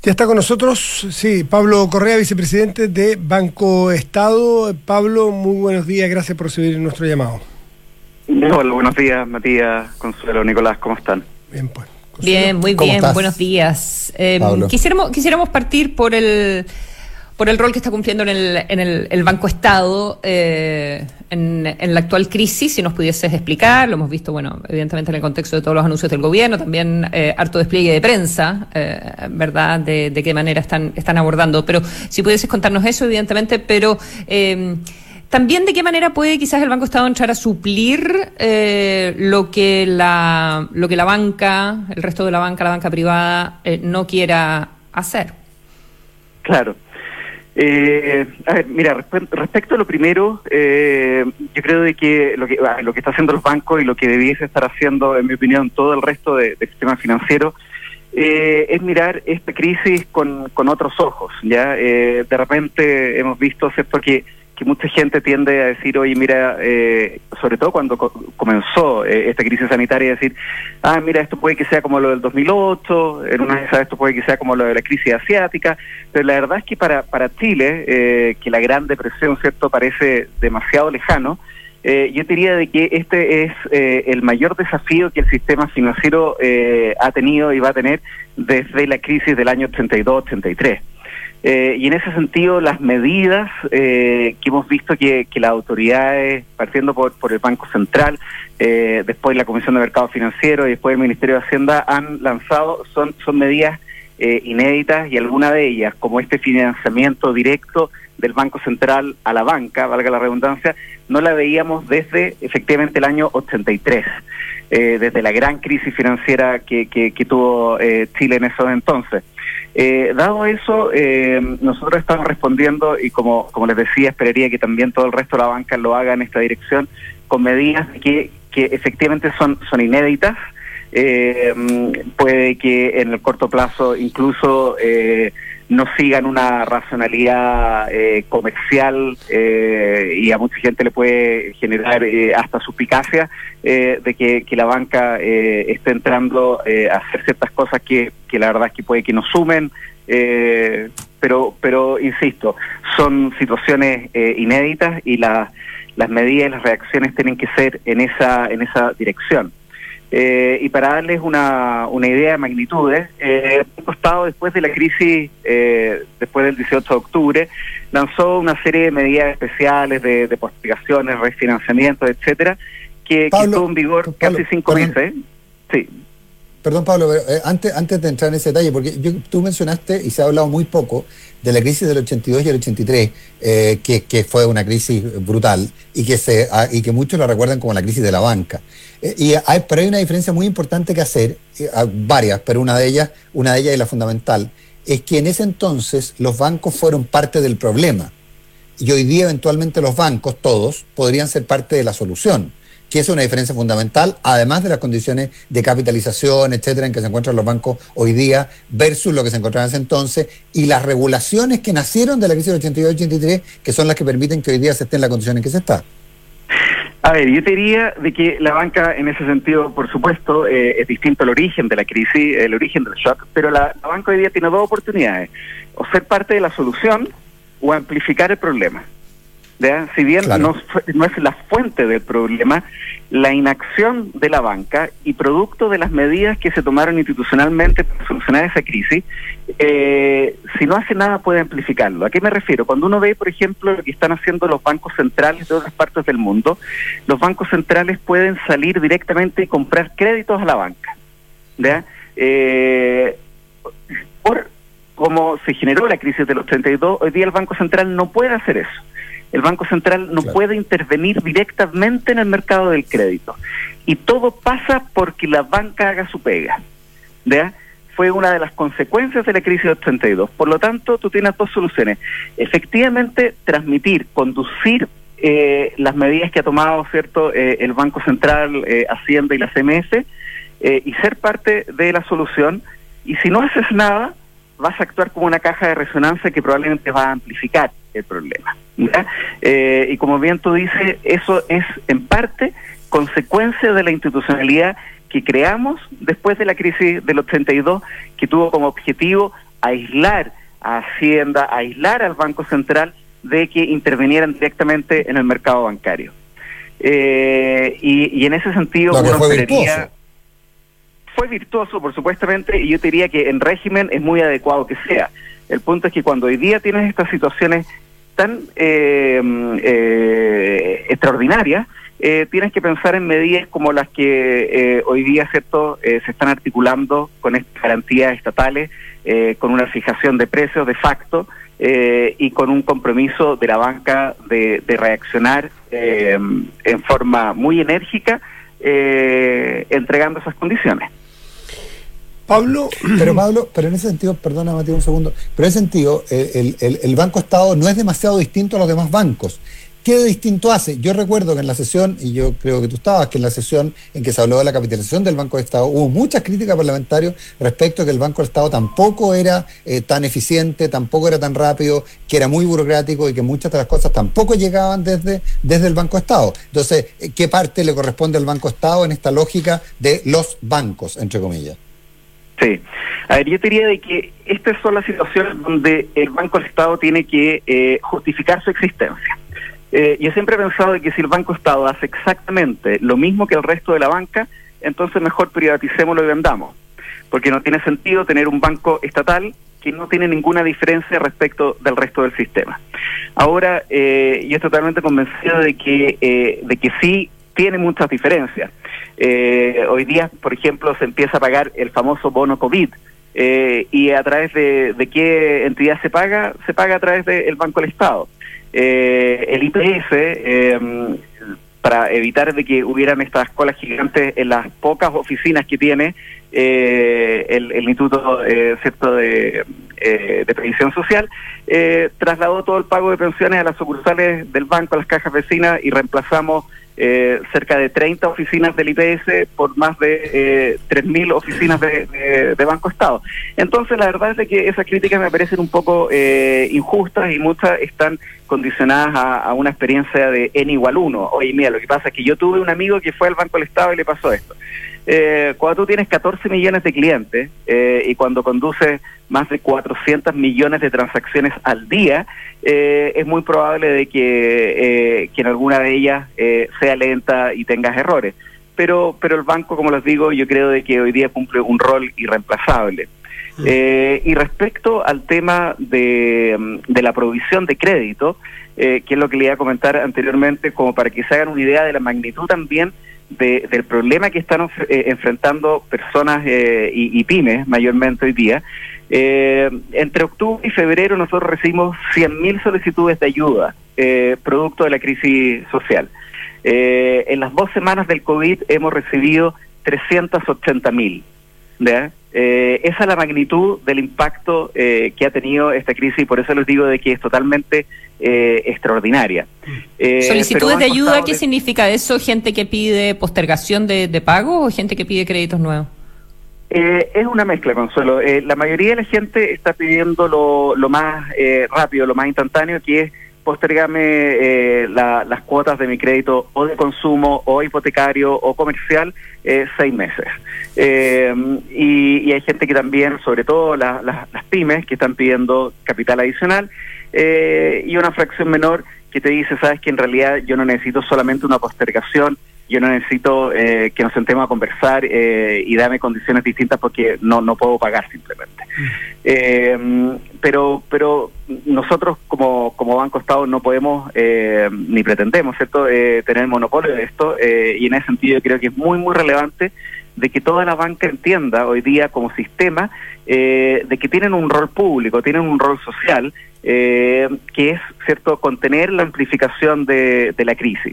Ya está con nosotros, sí, Pablo Correa, vicepresidente de Banco Estado. Pablo, muy buenos días, gracias por recibir nuestro llamado. Hola, buenos días, Matías, Consuelo, Nicolás, ¿cómo están? Bien, pues. Consuelo. Bien, muy bien, buenos días. Quisiéramos partir por el rol que está cumpliendo en el Banco Estado en la actual crisis, si nos pudieses explicar. Lo hemos visto, bueno, evidentemente en el contexto de todos los anuncios del gobierno, también harto despliegue de prensa, ¿verdad?, de qué manera están abordando. Pero si pudieses contarnos eso, evidentemente, pero también de qué manera puede quizás el Banco Estado entrar a suplir lo que la banca, el resto de la banca privada, no quiera hacer. Claro. A ver, mira, respecto a lo primero, yo creo de que lo que está haciendo los bancos y lo que debiese estar haciendo, en mi opinión, todo el resto del sistema financiero, es mirar esta crisis con otros ojos, ¿ya? De repente hemos visto, ¿cierto?, que mucha gente tiende a decir, oye, mira, sobre todo cuando comenzó esta crisis sanitaria, decir, mira, esto puede que sea como lo del 2008, en una de esas esto puede que sea como lo de la crisis asiática, pero la verdad es que para Chile, que la Gran Depresión, ¿cierto?, parece demasiado lejano, yo diría de que este es el mayor desafío que el sistema financiero ha tenido y va a tener desde la crisis del año 82-83. Y en ese sentido, las medidas que hemos visto que las autoridades, partiendo por el Banco Central, después la Comisión de Mercado Financiero y después el Ministerio de Hacienda han lanzado, son medidas inéditas, y alguna de ellas, como este financiamiento directo del Banco Central a la banca, valga la redundancia, no la veíamos desde efectivamente el año 83, desde la gran crisis financiera que tuvo Chile en esos entonces. Dado eso, nosotros estamos respondiendo, y como les decía, esperaría que también todo el resto de la banca lo haga en esta dirección, con medidas que efectivamente son inéditas. Puede que en el corto plazo incluso no sigan una racionalidad comercial, y a mucha gente le puede generar hasta suspicacia de que la banca esté entrando a hacer ciertas cosas que la verdad es que puede que nos sumen, pero insisto, son situaciones inéditas, y las medidas y las reacciones tienen que ser en esa dirección. Y para darles una idea de magnitudes, el Banco Estado, después de la crisis, después del 18 de octubre, lanzó una serie de medidas especiales de postergaciones, refinanciamientos, etcétera, que estuvo en vigor casi 5 meses. Sí. Perdón, Pablo, pero antes de entrar en ese detalle, porque tú mencionaste, y se ha hablado muy poco, de la crisis del 82 y el 83, que fue una crisis brutal, y que muchos la recuerdan como la crisis de la banca. Pero hay una diferencia muy importante que hacer, varias, pero una de ellas y la fundamental, es que en ese entonces los bancos fueron parte del problema, y hoy día eventualmente los bancos, todos, podrían ser parte de la solución, que es una diferencia fundamental, además de las condiciones de capitalización, etcétera, en que se encuentran los bancos hoy día versus lo que se encontraba en ese entonces, y las regulaciones que nacieron de la crisis del 82-83, que son las que permiten que hoy día se esté en la condición en que se está. A ver, yo te diría de que la banca, en ese sentido, por supuesto, es distinto al origen de la crisis, el origen del shock, pero la banca hoy día tiene dos oportunidades: o ser parte de la solución o amplificar el problema. ¿Ya? Si bien claro, no es la fuente del problema, la inacción de la banca y producto de las medidas que se tomaron institucionalmente para solucionar esa crisis, si no hace nada puede amplificarlo. ¿A qué me refiero? Cuando uno ve, por ejemplo, lo que están haciendo los bancos centrales de otras partes del mundo, los bancos centrales pueden salir directamente y comprar créditos a la banca, ¿ya? Por cómo se generó la crisis del 82, hoy día el Banco Central no puede hacer eso. El Banco Central no puede intervenir directamente en el mercado del crédito. Y todo pasa porque la banca haga su pega, ¿ya? Fue una de las consecuencias de la crisis del 82. Por lo tanto, tú tienes dos soluciones. Efectivamente, transmitir, conducir las medidas que ha tomado, ¿cierto?, el Banco Central, Hacienda y la CMF, y ser parte de la solución. Y si no haces nada, vas a actuar como una caja de resonancia que probablemente va a amplificar el problema, ¿ya? Y como bien tú dices, eso es en parte consecuencia de la institucionalidad que creamos después de la crisis del 82, que tuvo como objetivo aislar a Hacienda, aislar al Banco Central de que intervinieran directamente en el mercado bancario. Y en ese sentido uno esperaría... Fue virtuoso, por supuestamente, y yo te diría que en régimen es muy adecuado que sea. El punto es que cuando hoy día tienes estas situaciones tan extraordinarias, tienes que pensar en medidas como las que hoy día, ¿cierto?, se están articulando con estas garantías estatales, con una fijación de precios de facto y con un compromiso de la banca de reaccionar en forma muy enérgica, entregando esas condiciones. Pablo, pero en ese sentido, perdona Matías un segundo, pero en ese sentido el Banco Estado no es demasiado distinto a los demás bancos. ¿Qué de distinto hace? Yo recuerdo que en la sesión, y yo creo que tú estabas, que en la sesión en que se habló de la capitalización del Banco de Estado, hubo muchas críticas parlamentarias respecto a que el Banco de Estado tampoco era tan eficiente, tampoco era tan rápido, que era muy burocrático y que muchas de las cosas tampoco llegaban desde el Banco de Estado. Entonces, ¿qué parte le corresponde al Banco de Estado en esta lógica de los bancos, entre comillas? Sí. A ver, yo te diría de que estas son las situaciones donde el Banco del Estado tiene que justificar su existencia. Yo siempre he pensado de que si el Banco Estado hace exactamente lo mismo que el resto de la banca, entonces mejor privaticémoslo y vendamos. Porque no tiene sentido tener un banco estatal que no tiene ninguna diferencia respecto del resto del sistema. Ahora, yo estoy totalmente convencido de que sí tiene muchas diferencias. Hoy día, por ejemplo, se empieza a pagar el famoso bono COVID, y a través de qué entidad se paga a través del Banco del Estado. El IPS, para evitar de que hubieran estas colas gigantes en las pocas oficinas que tiene el Instituto ¿cierto? de Previsión Social, trasladó todo el pago de pensiones a las sucursales del banco, a las cajas vecinas, y reemplazamos cerca de 30 oficinas del IPS por más de 3.000 oficinas de Banco Estado. Entonces, la verdad es de que esas críticas me parecen un poco injustas, y muchas están condicionadas a una experiencia de N igual 1. Oye, mira, lo que pasa es que yo tuve un amigo que fue al Banco del Estado y le pasó esto. Cuando tú tienes 14 millones de clientes y cuando conduces más de 400 millones de transacciones al día, es muy probable de que en alguna de ellas sea lenta y tengas errores. Pero el banco, como les digo, yo creo de que hoy día cumple un rol irreemplazable. Y respecto al tema de la provisión de crédito, que es lo que le iba a comentar anteriormente, como para que se hagan una idea de la magnitud también del problema que están enfrentando personas y pymes mayormente hoy día. Entre octubre y febrero nosotros recibimos 100.000 solicitudes de ayuda producto de la crisis social. En las 2 semanas del COVID hemos recibido 380.000. Esa es la magnitud del impacto que ha tenido esta crisis, y por eso les digo de que es totalmente extraordinaria. ¿Solicitudes de ayuda? ¿Qué significa eso? ¿Gente que pide postergación de pago o gente que pide créditos nuevos? Es una mezcla, Consuelo. La mayoría de la gente está pidiendo lo más rápido, lo más instantáneo, que es postergarme las cuotas de mi crédito o de consumo o hipotecario o comercial 6 meses. Y hay gente que también, sobre todo las pymes, que están pidiendo capital adicional, y una fracción menor que te dice, sabes que en realidad yo no necesito solamente una postergación, yo no necesito que nos sentemos a conversar y dame condiciones distintas porque no puedo pagar simplemente. Pero nosotros como Banco Estado no podemos ni pretendemos, ¿cierto?, tener monopolio de esto, y en ese sentido yo creo que es muy muy relevante de que toda la banca entienda hoy día como sistema de que tienen un rol público, tienen un rol social, que es, ¿cierto?, contener la amplificación de la crisis.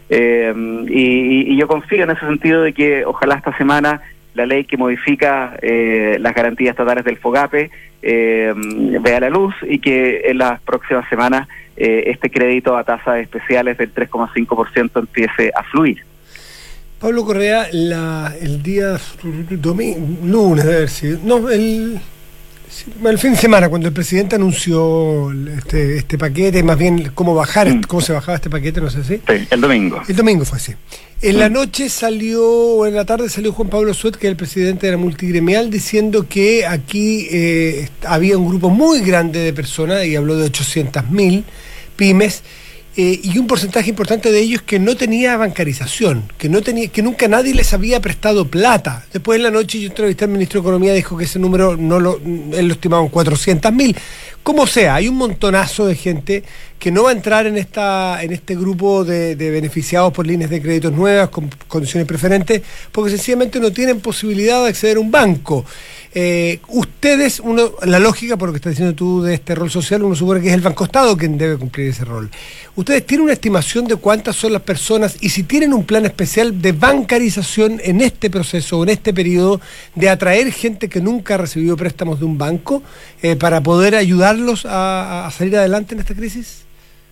Y yo confío en ese sentido de que ojalá esta semana la ley que modifica las garantías estatales del FOGAPE vea la luz, y que en las próximas semanas este crédito a tasas especiales del 3,5% empiece a fluir. Pablo Correa, el día lunes debe haber sido, Sí, el fin de semana, cuando el presidente anunció este paquete, más bien cómo se bajaba este paquete, no sé si. Sí, el domingo. El domingo fue así. En la noche o en la tarde salió Juan Pablo Suet, que es el presidente de la multigremial, diciendo que aquí había un grupo muy grande de personas, y habló de 800.000 pymes, y un porcentaje importante de ellos que no tenía bancarización, que nunca nadie les había prestado plata. Después en la noche yo entrevisté al ministro de Economía, dijo que ese número él lo estimaba en 400.000. Como sea, hay un montonazo de gente que no va a entrar en este grupo de beneficiados por líneas de créditos nuevas, con condiciones preferentes, porque sencillamente no tienen posibilidad de acceder a un banco. Ustedes, la lógica, por lo que estás diciendo tú de este rol social, uno supone que es el Banco Estado quien debe cumplir ese rol. ¿Ustedes tienen una estimación de cuántas son las personas y si tienen un plan especial de bancarización en este proceso o en este periodo de atraer gente que nunca ha recibido préstamos de un banco para poder ayudarlos a salir adelante en esta crisis?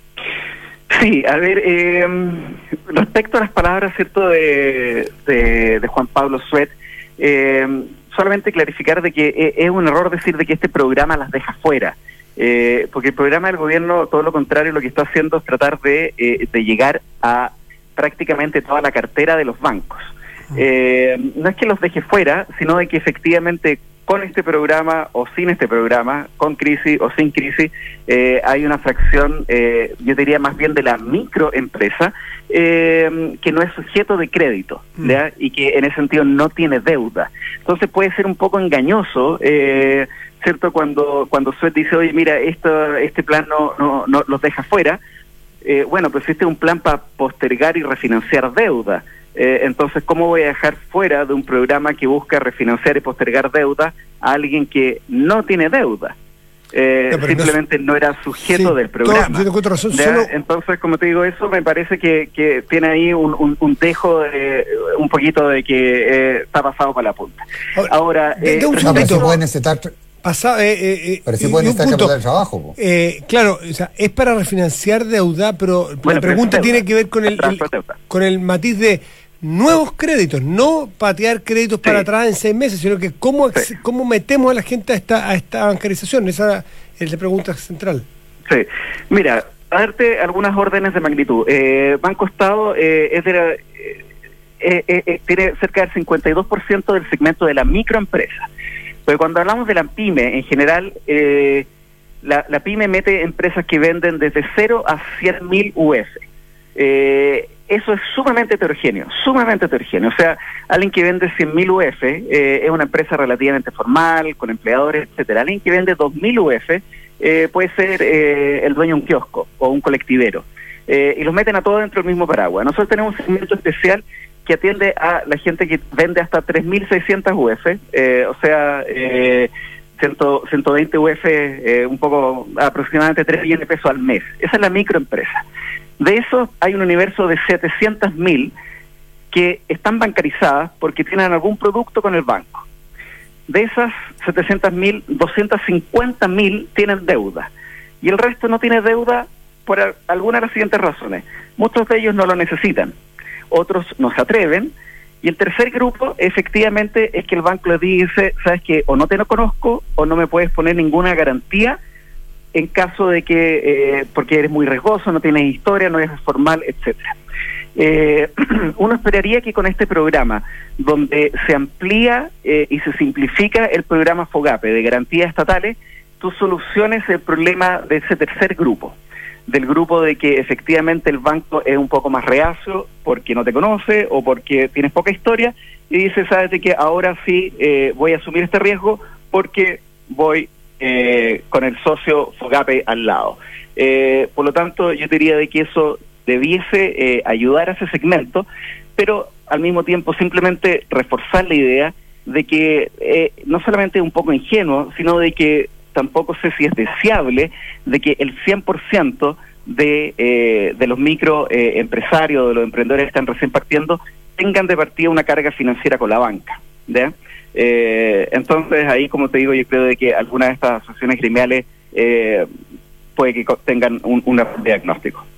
Sí, a ver, respecto a las palabras, ¿cierto?, de Juan Pablo Suet, solamente clarificar de que es un error decir de que este programa las deja fuera, porque el programa del gobierno, todo lo contrario, lo que está haciendo es tratar de llegar a prácticamente toda la cartera de los bancos. No es que los deje fuera, sino de que efectivamente con este programa o sin este programa, con crisis o sin crisis, hay una fracción, yo diría más bien de la microempresa, que no es sujeto de crédito, ¿ya? Y que en ese sentido no tiene deuda. Entonces puede ser un poco engañoso, ¿cierto? Cuando Suet dice, oye, mira, este plan no los deja fuera. Bueno, pues este es un plan para postergar y refinanciar deuda. Entonces, ¿cómo voy a dejar fuera de un programa que busca refinanciar y postergar deuda a alguien que no tiene deuda? Simplemente no era sujeto del programa. Yo te encuentro razón, entonces, como te digo, eso me parece que tiene ahí un dejo, un poquito de que está pasado para la punta. Ahora, puede necesitar... pero sí pueden estar capital de trabajo. Claro, o sea, es para refinanciar deuda, pero la pregunta tiene que ver con el matiz de nuevos créditos, no patear créditos para atrás en 6 meses, sino que cómo metemos a la gente a esta bancarización. Esa es la pregunta central. Sí, mira, a darte algunas órdenes de magnitud. Banco Estado tiene cerca del 52% del segmento de la microempresa. Pero cuando hablamos de la pyme, en general, la pyme mete empresas que venden desde 0 a 100.000 UF. Eso es sumamente heterogéneo. O sea, alguien que vende 100.000 UF es una empresa relativamente formal, con empleadores, etcétera. Alguien que vende 2.000 UF puede ser el dueño de un kiosco o un colectivero. Y los meten a todos dentro del mismo paraguas. Nosotros tenemos un segmento especial que atiende a la gente que vende hasta 3.600 UF, o sea, 120 UF, un poco, aproximadamente 3 millones de pesos al mes. Esa es la microempresa. De eso hay un universo de 700.000 que están bancarizadas porque tienen algún producto con el banco. De esas 700.000, 250.000 tienen deuda. Y el resto no tiene deuda por alguna de las siguientes razones. Muchos de ellos no lo necesitan. Otros no se atreven. Y el tercer grupo, efectivamente, es que el banco les dice, sabes que o no te lo conozco o no me puedes poner ninguna garantía en caso de que, porque eres muy riesgoso, no tienes historia, no eres formal, etcétera. Uno esperaría que con este programa, donde se amplía y se simplifica el programa FOGAPE de garantías estatales, tú soluciones el problema de ese tercer grupo, del grupo de que efectivamente el banco es un poco más reacio porque no te conoce o porque tienes poca historia y dice, sabes de que ahora sí voy a asumir este riesgo porque voy con el socio FOGAPE al lado. Por lo tanto, yo diría de que eso debiese ayudar a ese segmento, pero al mismo tiempo simplemente reforzar la idea de que no solamente es un poco ingenuo, sino de que tampoco sé si es deseable de que el 100% de los microempresarios, de los emprendedores que están recién partiendo, tengan de partida una carga financiera con la banca, ¿ya? Entonces ahí, como te digo, yo creo de que algunas de estas asociaciones gremiales puede que tengan un error diagnóstico.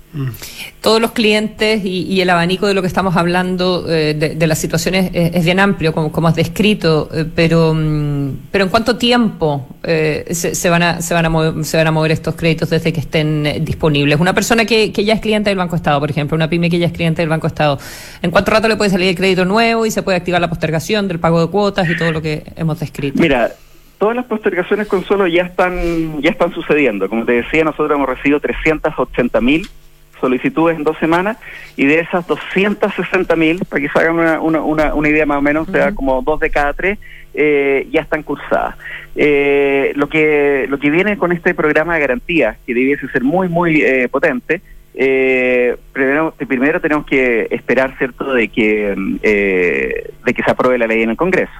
Todos los clientes y el abanico de lo que estamos hablando de las situaciones es bien amplio, como has descrito, pero ¿en cuánto tiempo se van a mover estos créditos desde que estén disponibles? Una persona que ya es cliente del Banco Estado, por ejemplo, una pyme que ya es cliente del Banco Estado, ¿en cuánto rato le puede salir el crédito nuevo y se puede activar la postergación del pago de cuotas y todo lo que hemos descrito? Mira, todas las postergaciones, Consuelo, ya están sucediendo. Como te decía, nosotros hemos recibido 380.000 solicitudes en 2 semanas, y de esas 260.000, para que se hagan una idea más o menos, o sea, como 2 de cada 3, ya están cursadas. Lo que viene con este programa de garantías, que debiese ser muy potente, primero tenemos que esperar, ¿cierto?, de que se apruebe la ley en el Congreso.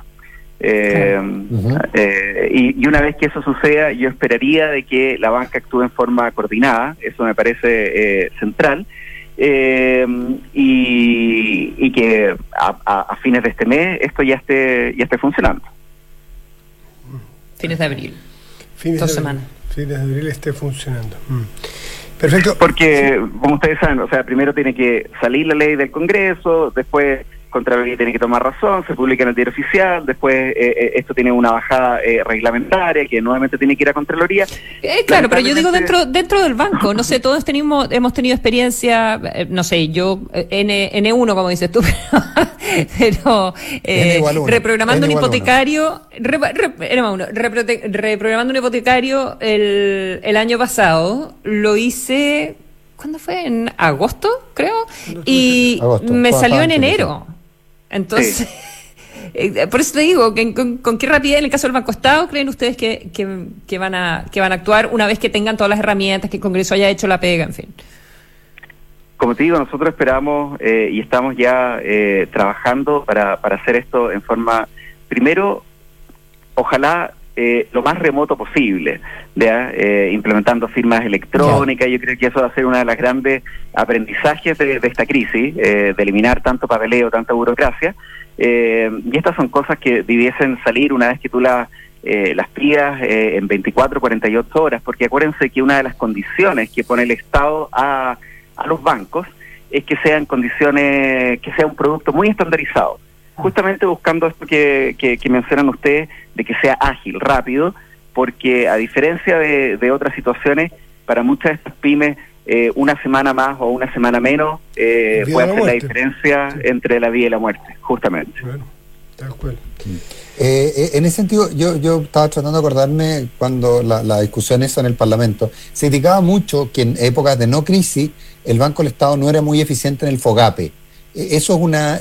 Y una vez que eso suceda, yo esperaría de que la banca actúe en forma coordinada. Eso me parece central, y que a fines de este mes esto ya esté funcionando. Fines de abril. Semanas. Fines de abril esté funcionando. Perfecto. Porque, como ustedes saben, o sea, primero tiene que salir la ley del Congreso, después Contraloría tiene que tomar razón, se publica en el diario oficial, después esto tiene una bajada reglamentaria que nuevamente tiene que ir a Contraloría. Claro, pero yo digo dentro del banco, no sé, todos hemos tenido experiencia, no sé, yo N1, como dices tú, pero reprogramando un hipotecario, reprogramando un hipotecario el año pasado, lo hice, ¿cuándo fue? En agosto, creo, y me salió en enero. Entonces, por eso te digo, ¿con qué rapidez en el caso del Banco Estado creen ustedes que van a actuar una vez que tengan todas las herramientas, que el Congreso haya hecho la pega, en fin? Como te digo, nosotros esperamos y estamos ya trabajando para hacer esto en forma, primero, ojalá lo más remoto posible, implementando firmas electrónicas. Yo creo que eso va a ser una de las grandes aprendizajes de esta crisis, de eliminar tanto papeleo, tanta burocracia, y estas son cosas que debiesen salir una vez que tú las pidas en 24, 48 horas, porque acuérdense que una de las condiciones que pone el Estado a los bancos es que sean condiciones, que sea un producto muy estandarizado, justamente buscando esto que mencionan ustedes, de que sea ágil, rápido, porque a diferencia de otras situaciones, para muchas de estas pymes, una semana más o una semana menos puede hacer la diferencia entre la vida y la muerte, justamente. Bueno, tal cual. En ese sentido, yo estaba tratando de acordarme cuando la discusión esa en el Parlamento, se indicaba mucho que en épocas de no crisis, el Banco del Estado no era muy eficiente en el FOGAPE. Eso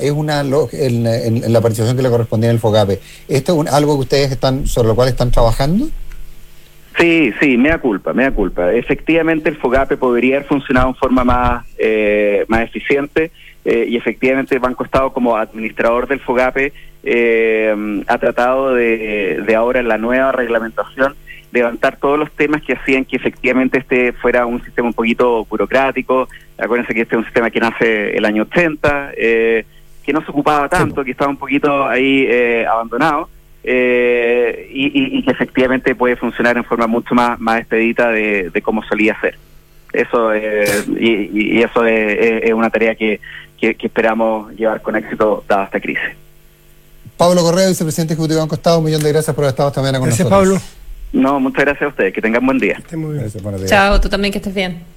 en la participación que le correspondía en el FOGAPE. ¿Esto es algo que ustedes sobre lo cual están trabajando? Sí, mea culpa. Efectivamente, el FOGAPE podría haber funcionado en forma más eficiente, y efectivamente el Banco Estado, como administrador del FOGAPE, ha tratado de ahora, en la nueva reglamentación, levantar todos los temas que hacían que efectivamente este fuera un sistema un poquito burocrático. Acuérdense que este es un sistema que nace el año 80, que no se ocupaba tanto, que estaba un poquito ahí abandonado, y que efectivamente puede funcionar en forma mucho más expedita de cómo solía ser. Eso y eso es una tarea que esperamos llevar con éxito dada esta crisis. Pablo Correa, vicepresidente ejecutivo de Banco Estado, un millón de gracias por haber estado esta mañana con nosotros. Gracias, Pablo. No, muchas gracias a ustedes, que tengan buen día. Esté muy bien. Chao, tú también, que estés bien.